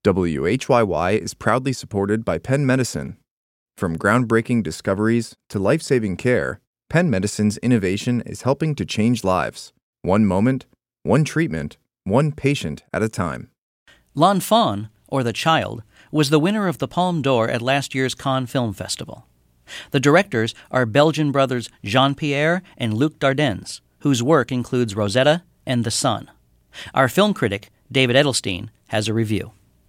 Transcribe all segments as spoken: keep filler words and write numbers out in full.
W H Y Y is proudly supported by Penn Medicine. From groundbreaking discoveries to life-saving care, Penn Medicine's innovation is helping to change lives, one moment, one treatment, one patient at a time. L'Enfant, or The Child, was the winner of the Palme d'Or at last year's Cannes Film Festival. The directors are Belgian brothers Jean-Pierre and Luc Dardens, whose work includes Rosetta and The Sun. Our film critic, David Edelstein, has a review.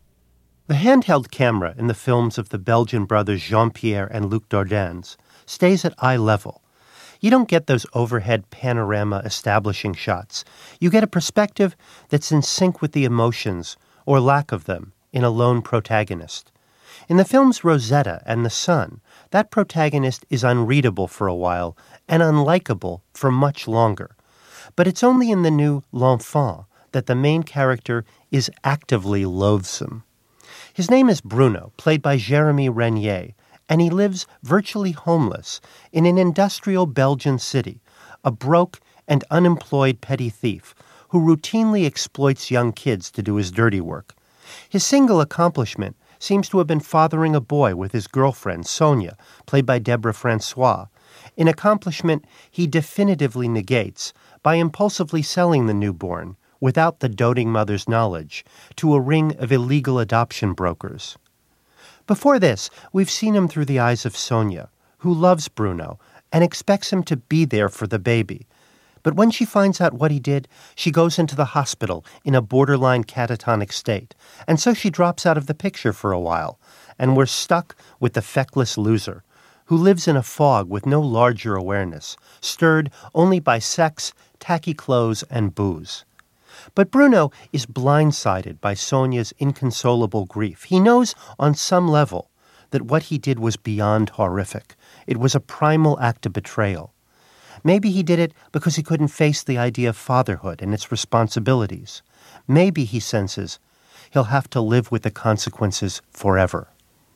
The handheld camera in the films of the Belgian brothers Jean-Pierre and Luc Dardens stays at eye level. You don't get those overhead panorama establishing shots. You get a perspective that's in sync with the emotions, or lack of them, in a lone protagonist. In the films Rosetta and The Sun, that protagonist is unreadable for a while and unlikable for much longer. But it's only in the new L'Enfant that the main character is actively loathsome. His name is Bruno, played by Jeremy Renier, and he lives virtually homeless in an industrial Belgian city, a broke and unemployed petty thief who routinely exploits young kids to do his dirty work. His single accomplishment seems to have been fathering a boy with his girlfriend, Sonia, played by Deborah Francois, an accomplishment he definitively negates by impulsively selling the newborn, without the doting mother's knowledge, to a ring of illegal adoption brokers. Before this, we've seen him through the eyes of Sonia, who loves Bruno and expects him to be there for the baby. But when she finds out what he did, she goes into the hospital in a borderline catatonic state, and so she drops out of the picture for a while, and we're stuck with the feckless loser, who lives in a fog with no larger awareness, stirred only by sex, tacky clothes, and booze. But Bruno is blindsided by Sonia's inconsolable grief. He knows on some level that what he did was beyond horrific. It was a primal act of betrayal. Maybe he did it because he couldn't face the idea of fatherhood and its responsibilities. Maybe, he senses, he'll have to live with the consequences forever.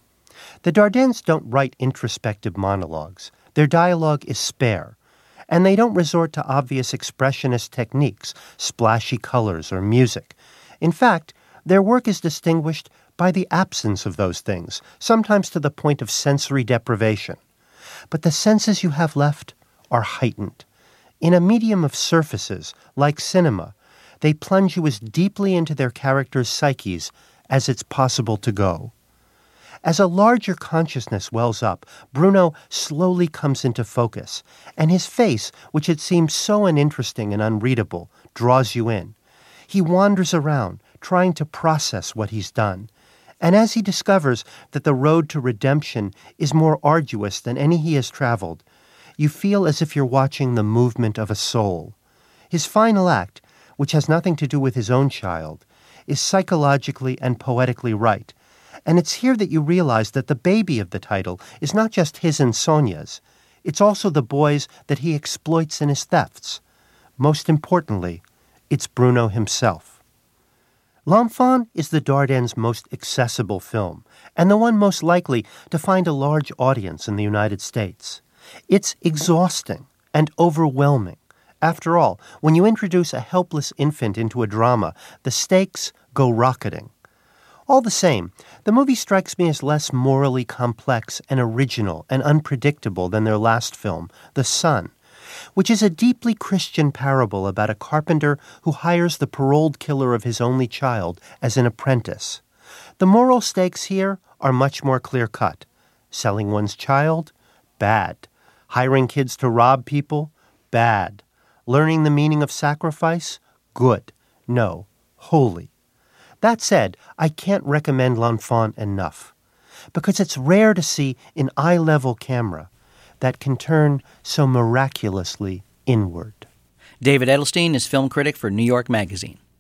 The Dardens don't write introspective monologues. Their dialogue is spare, and they don't resort to obvious expressionist techniques, splashy colors, or music. In fact, their work is distinguished by the absence of those things, sometimes to the point of sensory deprivation. But the senses you have left are heightened. In a medium of surfaces, like cinema, they plunge you as deeply into their characters' psyches as it's possible to go. As a larger consciousness wells up, Bruno slowly comes into focus, and his face, which had seemed so uninteresting and unreadable, draws you in. He wanders around, trying to process what he's done. And as he discovers that the road to redemption is more arduous than any he has traveled, you feel as if you're watching the movement of a soul. His final act, which has nothing to do with his own child, is psychologically and poetically right. And it's here that you realize that the baby of the title is not just his and Sonia's. It's also the boy's that he exploits in his thefts. Most importantly, it's Bruno himself. L'Enfant is the Dardens' most accessible film, and the one most likely to find a large audience in the United States. It's exhausting and overwhelming. After all, when you introduce a helpless infant into a drama, the stakes go rocketing. All the same, the movie strikes me as less morally complex and original and unpredictable than their last film, The Sun, which is a deeply Christian parable about a carpenter who hires the paroled killer of his only child as an apprentice. The moral stakes here are much more clear-cut. Selling one's child? Bad. Hiring kids to rob people? Bad. Learning the meaning of sacrifice? Good. No. Holy. That said, I can't recommend L'Enfant enough, because it's rare to see an eye-level camera that can turn so miraculously inward. David Edelstein is film critic for New York Magazine.